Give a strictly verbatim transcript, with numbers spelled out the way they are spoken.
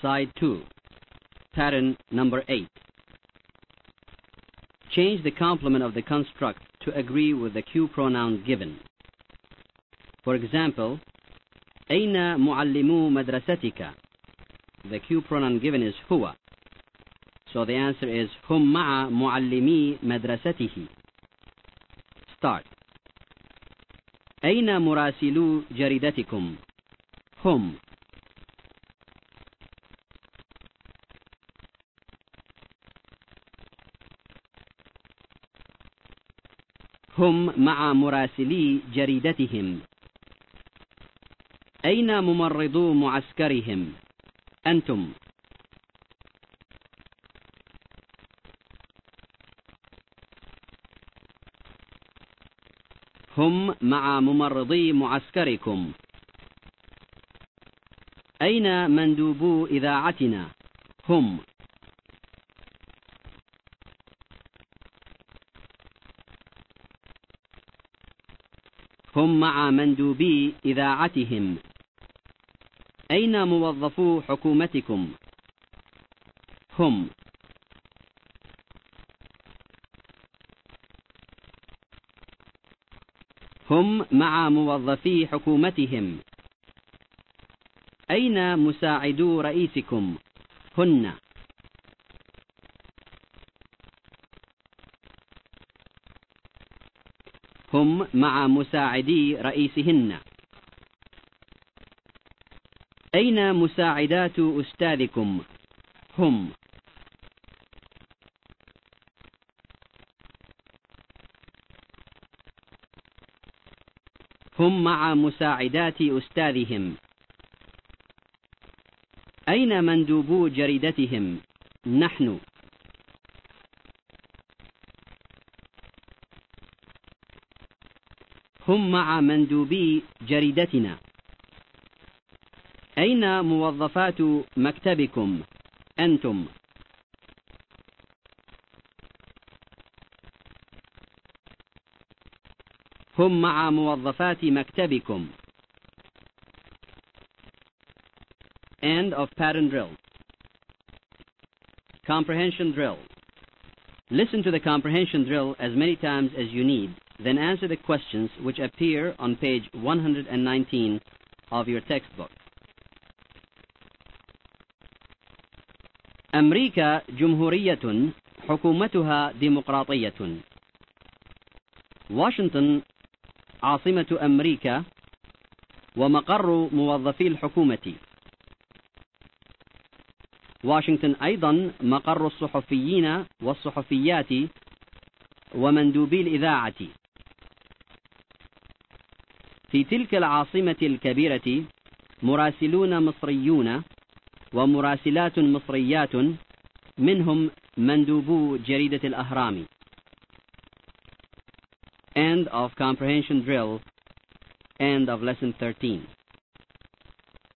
Side two. Pattern number eight. Change the complement of the construct to agree with the Q pronoun given. For example, أين معلمو مدرستك? The Q pronoun given is هو. So the answer is هم مع معلمي مدرسته. Start. أين مراسلو جريدتكم؟ هم. هم مع مراسلي جريدتهم. أين ممرضو معسكرهم؟ أنتم. هم مع ممرضي معسكركم. أين مندوبو إذاعتنا؟ هم. هم مع مندوبي إذاعتهم. أين موظفو حكومتكم؟ هم. هم مع موظفي حكومتهم. أين مساعدو رئيسكم؟ هن. هم مع مساعدي رئيسهن. أين مساعدات أستاذكم؟ هم. هم مع مساعدات أستاذهم. أين مندوبو جريدتهم؟ نحن. هم مع مندوبي جريدتنا. أين موظفات مكتبكم؟ أنتم. هم مع موظفات مكتبكم. End of pattern drill. Comprehension drill. Listen to the comprehension drill as many times as you need, then answer the questions which appear on page one hundred nineteen of your textbook. أمريكا جمهورية حكومتها ديمقراطية. واشنطن عاصمة أمريكا ومقر موظفي الحكومة. واشنطن أيضا مقر الصحفيين والصحفيات ومندوبي الإذاعة. في تلك العاصمة الكبيرة مراسلون مصريون ومراسلات مصريات، منهم مندوبو جريدة الأهرام. End of comprehension drill. End of lesson thirteen.